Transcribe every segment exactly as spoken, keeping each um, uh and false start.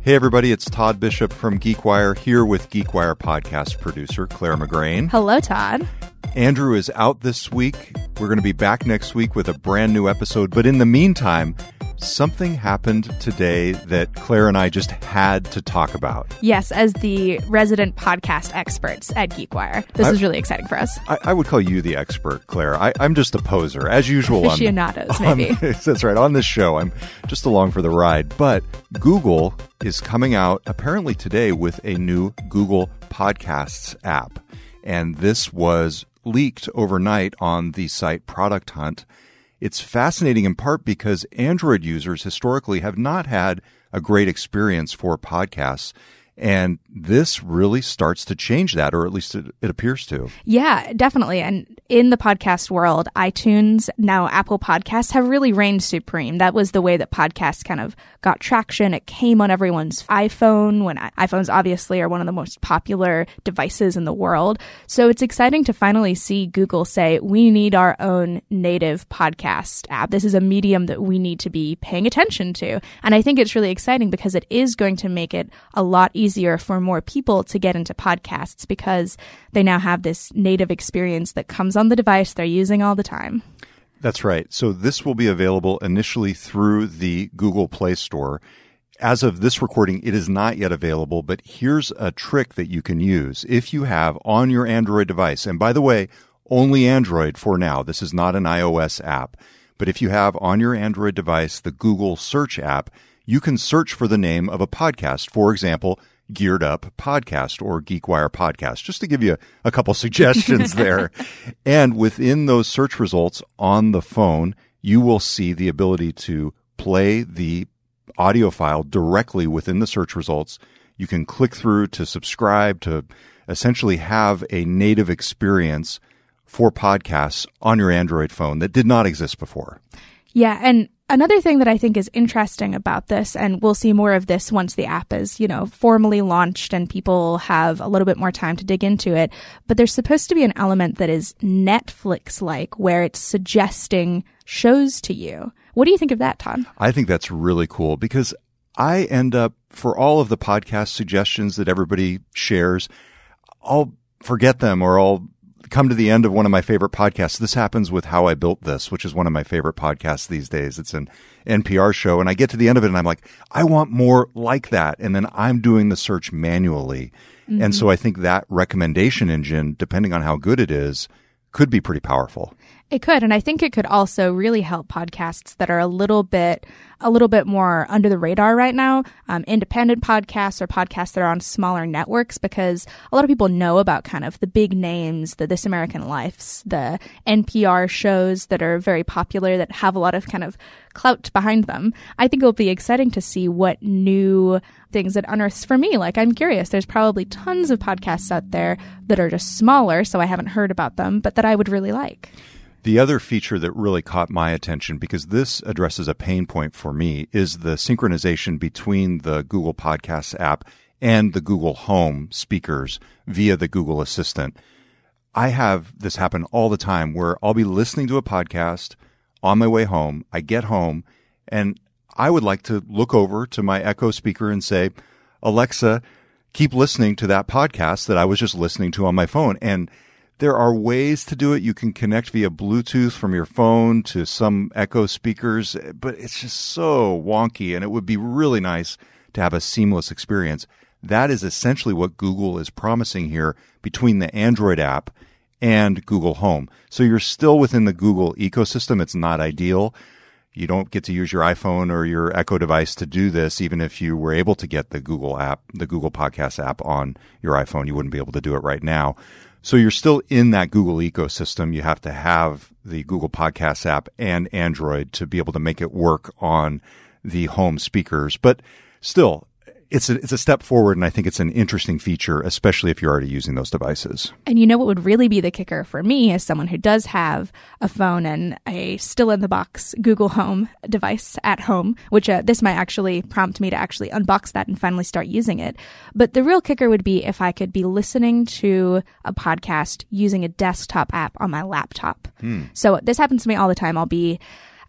Hey everybody, it's Todd Bishop from GeekWire here with GeekWire podcast producer Claire McGrain. Hello, Todd. Andrew is out this week. We're going to be back next week with a brand new episode. But in the meantime, something happened today that Claire and I just had to talk about. Yes, as the resident podcast experts at GeekWire. This I, is really exciting for us. I, I would call you the expert, Claire. I, I'm just a poser, as usual. Aficionados, on, maybe. On, that's right. On this show, I'm just along for the ride. But Google is coming out apparently today with a new Google Podcasts app. And this was leaked overnight on the site Product Hunt. It's fascinating in part because Android users historically have not had a great experience for podcasts. And this really starts to change that, or at least it, it appears to. Yeah, definitely. And in the podcast world, iTunes, now Apple Podcasts have really reigned supreme. That was the way that podcasts kind of got traction. It came on everyone's iPhone, when iPhones obviously are one of the most popular devices in the world. So it's exciting to finally see Google say, we need our own native podcast app. This is a medium that we need to be paying attention to. And I think it's really exciting because it is going to make it a lot easier easier for more people to get into podcasts because they now have this native experience that comes on the device they're using all the time. That's right. So this will be available initially through the Google Play Store. As of this recording, it is not yet available, but here's a trick that you can use. If you have on your Android device, and by the way, only Android for now, this is not an iOS app, but if you have on your Android device the Google Search app, you can search for the name of a podcast. For example, Geared Up Podcast or GeekWire Podcast, just to give you a couple suggestions there. And within those search results on the phone, you will see the ability to play the audio file directly within the search results. You can click through to subscribe to essentially have a native experience for podcasts on your Android phone that did not exist before. Yeah, and another thing that I think is interesting about this, and we'll see more of this once the app is, you know, formally launched and people have a little bit more time to dig into it, but there's supposed to be an element that is Netflix-like, where it's suggesting shows to you. What do you think of that, Todd? I think that's really cool because I end up, for all of the podcast suggestions that everybody shares, I'll forget them or I'll come to the end of one of my favorite podcasts. This happens with How I Built This, which is one of my favorite podcasts these days. It's an N P R show. And I get to the end of it and I'm like, I want more like that. And then I'm doing the search manually. Mm-hmm. And so I think that recommendation engine, depending on how good it is, could be pretty powerful. It could. And I think it could also really help podcasts that are a little bit a little bit more under the radar right now, um, independent podcasts or podcasts that are on smaller networks, because a lot of people know about kind of the big names, the This American Lifes, the N P R shows that are very popular that have a lot of kind of clout behind them. I think it'll be exciting to see what new things it unearths for me. Like, I'm curious. There's probably tons of podcasts out there that are just smaller, so I haven't heard about them, but that I would really like. The other feature that really caught my attention, because this addresses a pain point for me, is the synchronization between the Google Podcasts app and the Google Home speakers via the Google Assistant. I have this happen all the time where I'll be listening to a podcast on my way home. I get home and I would like to look over to my Echo speaker and say, Alexa, keep listening to that podcast that I was just listening to on my phone. And there are ways to do it. You can connect via Bluetooth from your phone to some Echo speakers, but it's just so wonky, and it would be really nice to have a seamless experience. That is essentially what Google is promising here between the Android app and Google Home. So you're still within the Google ecosystem. It's not ideal. You don't get to use your iPhone or your Echo device to do this. Even if you were able to get the Google app, the Google Podcasts app on your iPhone, you wouldn't be able to do it right now. So you're still in that Google ecosystem. You have to have the Google Podcasts app and Android to be able to make it work on the home speakers. But still, it's a, it's a step forward, and I think it's an interesting feature, especially if you're already using those devices. And you know what would really be the kicker for me as someone who does have a phone and a still-in-the-box Google Home device at home, which uh, this might actually prompt me to actually unbox that and finally start using it. But the real kicker would be if I could be listening to a podcast using a desktop app on my laptop. Hmm. So this happens to me all the time. I'll be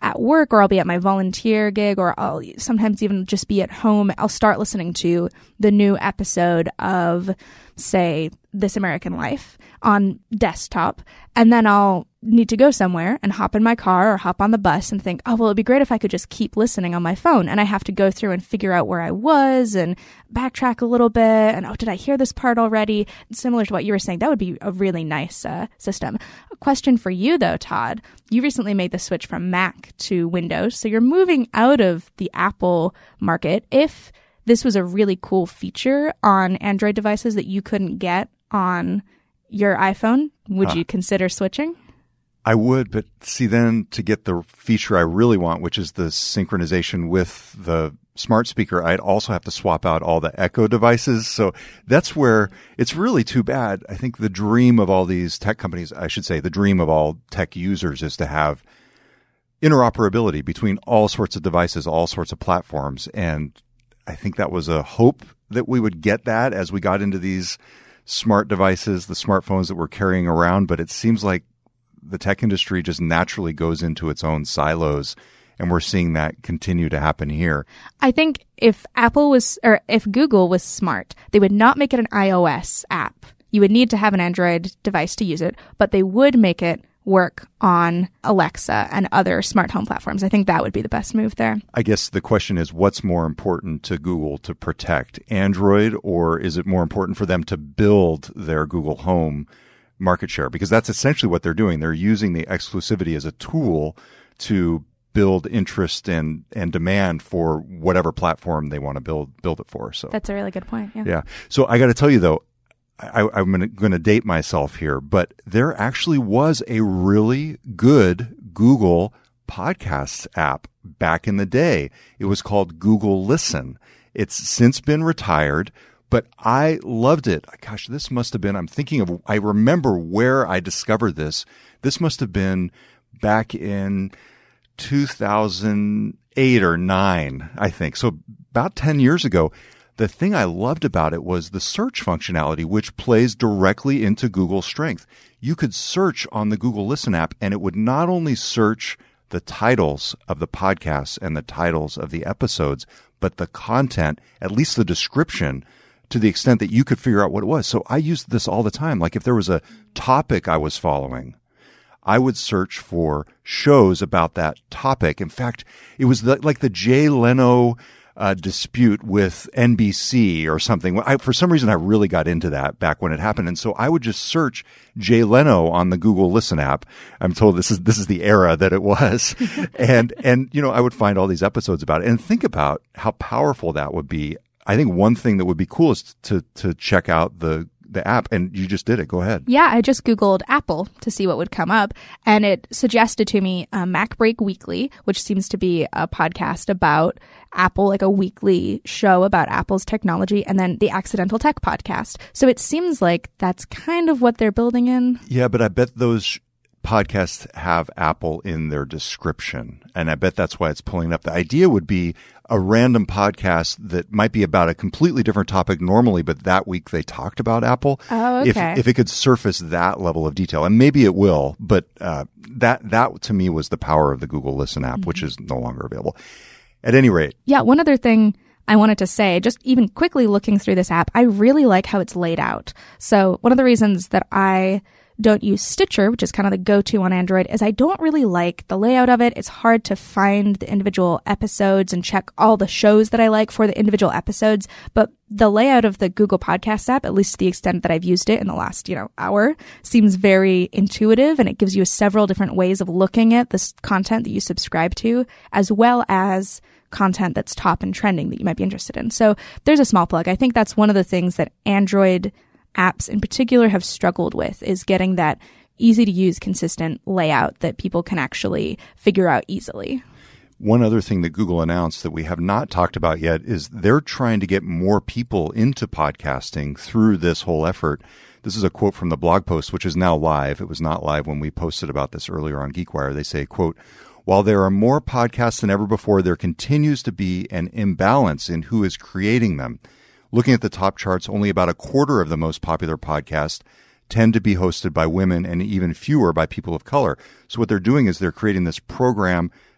at work or I'll be at my volunteer gig or I'll sometimes even just be at home, I'll start listening to the new episode of, say, This American Life on desktop, and then I'll need to go somewhere and hop in my car or hop on the bus and think, oh, well, it'd be great if I could just keep listening on my phone. And I have to go through and figure out where I was and backtrack a little bit. And, oh, did I hear this part already? Similar to what you were saying, that would be a really nice uh, system. A question for you, though, Todd. You recently made the switch from Mac to Windows, so you're moving out of the Apple market. If this was a really cool feature on Android devices that you couldn't get on your iPhone, would uh, you consider switching? I would, but see, then to get the feature I really want, which is the synchronization with the smart speaker, I'd also have to swap out all the Echo devices. So that's where it's really too bad. I think the dream of all these tech companies, I should say, the dream of all tech users is to have interoperability between all sorts of devices, all sorts of platforms. And I think that was a hope that we would get that as we got into these smart devices, the smartphones that we're carrying around. But it seems like the tech industry just naturally goes into its own silos, and we're seeing that continue to happen here. I think if Apple was, or if Google was smart, they would not make it an iOS app. You would need to have an Android device to use it, but they would make it work on Alexa and other smart home platforms. I think that would be the best move there. I guess the question is, what's more important to Google to protect, Android, or is it more important for them to build their Google Home market share? Because that's essentially what they're doing. They're using the exclusivity as a tool to build interest and, and demand for whatever platform they want to build build it for. So that's a really good point. Yeah. Yeah. So I got to tell you, though, I, I'm going to date myself here, but there actually was a really good Google Podcasts app back in the day. It was called Google Listen. It's since been retired, but I loved it. Gosh, this must have been, I'm thinking of, I remember where I discovered this. This must have been back in two thousand eight or nine, I think. So about ten years ago. The thing I loved about it was the search functionality, which plays directly into Google's strength. You could search on the Google Listen app, and it would not only search the titles of the podcasts and the titles of the episodes, but the content, at least the description, to the extent that you could figure out what it was. So I used this all the time. Like if there was a topic I was following, I would search for shows about that topic. In fact, it was the, like the Jay Leno Uh, dispute with N B C or something. I, for some reason, I really got into that back when it happened. And so I would just search Jay Leno on the Google Listen app. I'm told this is, this is the era that it was. and, and, you know, I would find all these episodes about it and think about how powerful that would be. I think one thing that would be cool is to, to check out the, the app, and you just did it. Go ahead. Yeah, I just Googled Apple to see what would come up, and it suggested to me uh, Mac Break Weekly, which seems to be a podcast about Apple, like a weekly show about Apple's technology, and then the Accidental Tech podcast. So it seems like that's kind of what they're building in. Yeah, but I bet those podcasts have Apple in their description, and I bet that's why it's pulling up. The idea would be a random podcast that might be about a completely different topic normally, but that week they talked about Apple. Oh, okay. If, if it could surface that level of detail, and maybe it will, but uh, that that to me was the power of the Google Listen app, mm-hmm. which is no longer available. At any rate. Yeah, one other thing I wanted to say, just even quickly looking through this app, I really like how it's laid out. So one of the reasons that I don't use Stitcher, which is kind of the go-to on Android, is I don't really like the layout of it. It's hard to find the individual episodes and check all the shows that I like for the individual episodes. But the layout of the Google Podcasts app, at least to the extent that I've used it in the last, you know, hour, seems very intuitive, and it gives you several different ways of looking at this content that you subscribe to, as well as content that's top and trending that you might be interested in. So there's a small plug. I think that's one of the things that Android apps in particular have struggled with, is getting that easy to use, consistent layout that people can actually figure out easily. One other thing that Google announced that we have not talked about yet is they're trying to get more people into podcasting through this whole effort. This is a quote from the blog post, which is now live. It was not live when we posted about this earlier on GeekWire. They say, quote, "While there are more podcasts than ever before, there continues to be an imbalance in who is creating them. Looking at the top charts, only about a quarter of the most popular podcasts tend to be hosted by women, and even fewer by people of color. So what they're doing is they're creating this program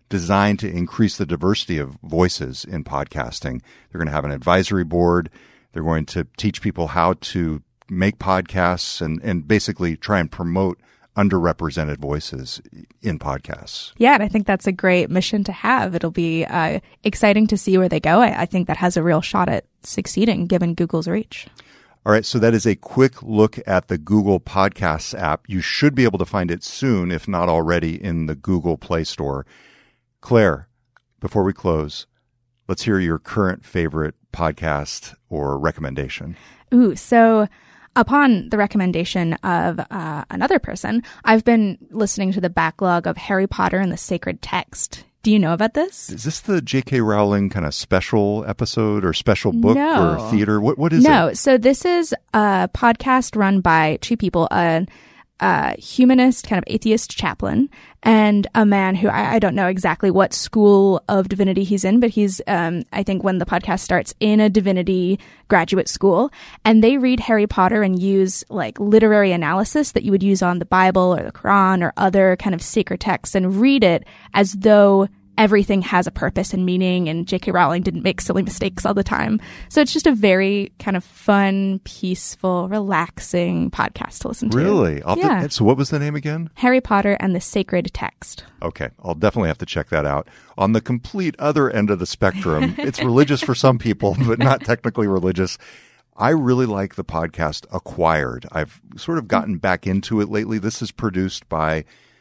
designed to increase the diversity of voices in podcasting. They're going to have an advisory board. They're going to teach people how to make podcasts and, and basically try and promote underrepresented voices in podcasts. Yeah, and I think that's a great mission to have. It'll be uh, exciting to see where they go. I, I think that has a real shot at succeeding given Google's reach. All right, so that is a quick look at the Google Podcasts app. You should be able to find it soon, if not already, in the Google Play Store. Claire, before we close, let's hear your current favorite podcast or recommendation. Ooh, so upon the recommendation of uh, another person, I've been listening to the backlog of Harry Potter and the Sacred Text. Do you know about this? Is this the J K. Rowling kind of special episode or special book no. or theater? What What is no. it? No, so this is a podcast run by two people, a, a humanist, kind of atheist chaplain, and a man who I, I don't know exactly what school of divinity he's in, but he's, um, I think when the podcast starts, in a divinity graduate school. And they read Harry Potter and use like literary analysis that you would use on the Bible or the Quran or other kind of sacred texts and read it as though everything has a purpose and meaning, and J K. Rowling didn't make silly mistakes all the time. So it's just a very kind of fun, peaceful, relaxing podcast to listen to. Really? I'll yeah. To, so what was the name again? Harry Potter and the Sacred Text. Okay. I'll definitely have to check that out. On the complete other end of the spectrum, it's religious for some people, but not technically religious. I really like the podcast Acquired. I've sort of gotten back into it lately. This is produced by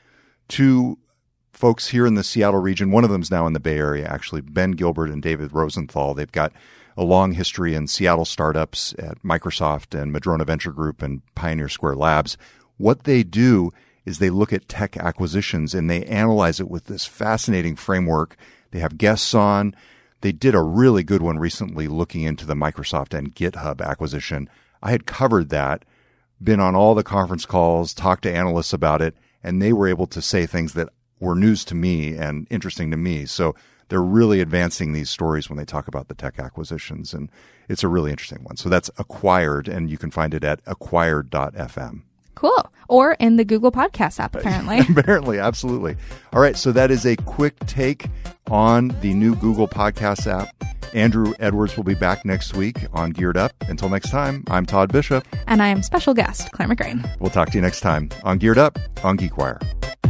two folks here in the Seattle region. One of them's now in the Bay Area, actually, Ben Gilbert and David Rosenthal. They've got a long history in Seattle startups at Microsoft and Madrona Venture Group and Pioneer Square Labs. What they do is they look at tech acquisitions and they analyze it with this fascinating framework. They have guests on. They did a really good one recently looking into the Microsoft and GitHub acquisition. I had covered that, been on all the conference calls, talked to analysts about it, and they were able to say things that were news to me and interesting to me. So they're really advancing these stories when they talk about the tech acquisitions, and it's a really interesting one. So that's Acquired, and you can find it at acquired dot f m. Cool. Or in the Google Podcasts app, apparently. Apparently, absolutely. All right, so that is a quick take on the new Google Podcasts app. Andrew Edwards will be back next week on Geared Up. Until next time, I'm Todd Bishop. And I am special guest, Claire McGrane. We'll talk to you next time on Geared Up on GeekWire.